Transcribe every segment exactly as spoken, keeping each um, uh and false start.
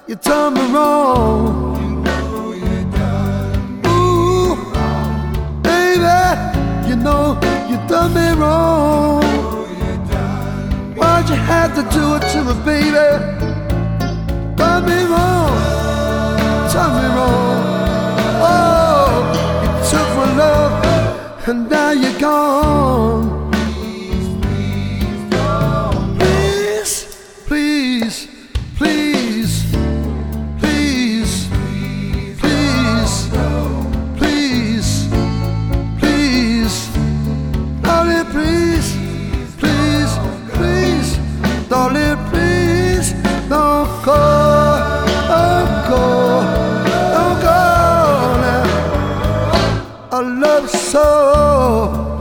you done me wrong. You know you done me Ooh, wrong. baby, you know you done me wrong. You know you done me Why'd you have to do it to me, baby? Done me wrong, done me wrong. Oh, you took my love and now you're gone. Please, please don't go. Please, please, please, please, please, please, please, darling, please, please, please, darling, please, don't go, don't go, don't go now. I love you so.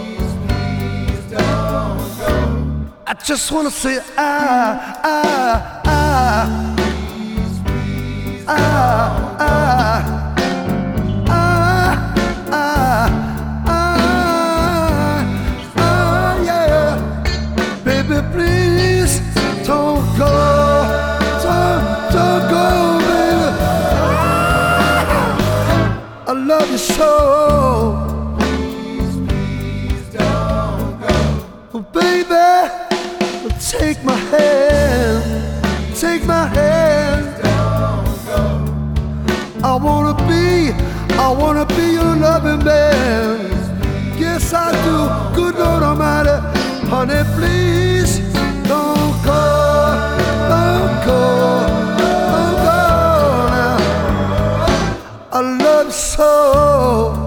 I just wanna say ah, ah, ah, ah, ah, ah, ah, ah, ah, yeah. Baby, please don't go, don't, don't go, baby. I love you so. Oh, baby, take my hand, take my hand. I wanna be, I wanna be your loving man. Yes, I do, good Lord Almighty. Honey, please don't go, don't go, don't go now. I love you so.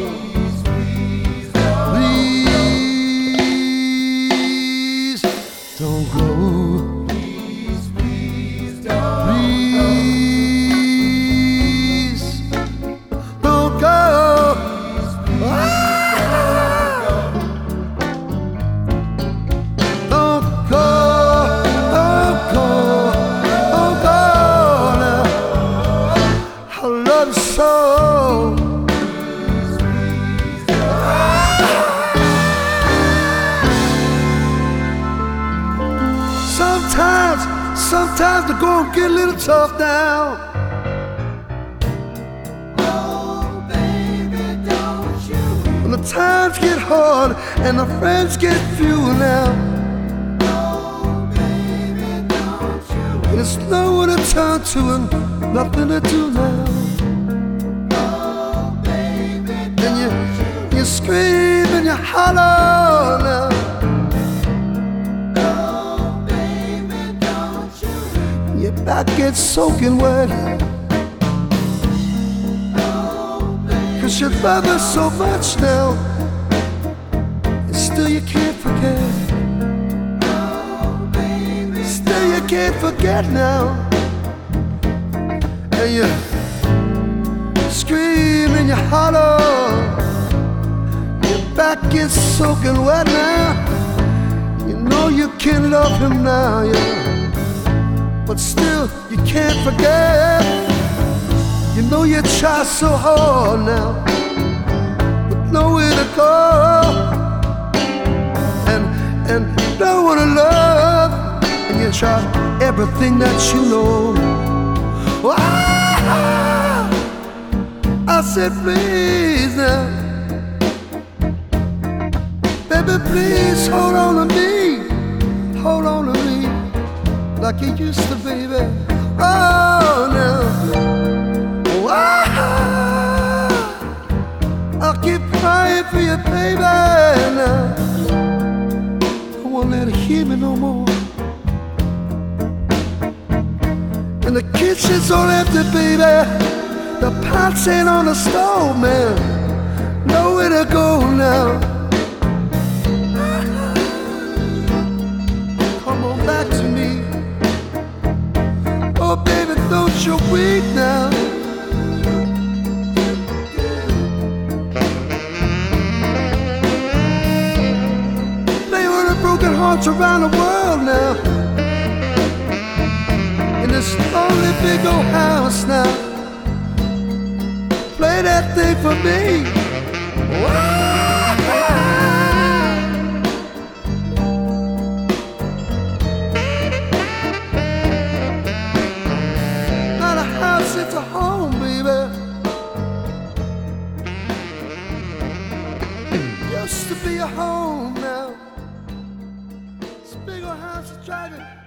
Don't go. Please, please don't Please don't go. Ah! Don't go. Don't go. Don't go now. I love you so. Sometimes, sometimes the going get a little tough now. Oh, baby, don't you When the times get hard and the friends get few now. Oh, baby, don't you And it's nowhere to turn to and nothing to do now. Oh, baby, And you, you scream and you holler now. oh, baby, don't you Your back gets soaking wet. Oh, baby, Cause you love her so much now. And still you can't forget. oh, baby, Still you can't forget now. And you scream and you holler. Your back gets soaking wet now. You know you can love him now, yeah. But still you can't forget. You know you try so hard now, but nowhere to go. And and no one to love. And you try everything that you know. Ah, I said please now, baby, please hold on to me, hold on to me like you used to, baby. Oh now, ah, I'll keep crying for you, baby. Now I won't let her hear me no more. And the kitchen's all empty, baby. The pots ain't on the stove, man. Nowhere to go now. Come on back to me. Oh, baby, don't you weep now. Play with the broken hearts around the world now. In this lonely big old house now. Play that thing for me. Whoa. used to be a home now. This big old house is driving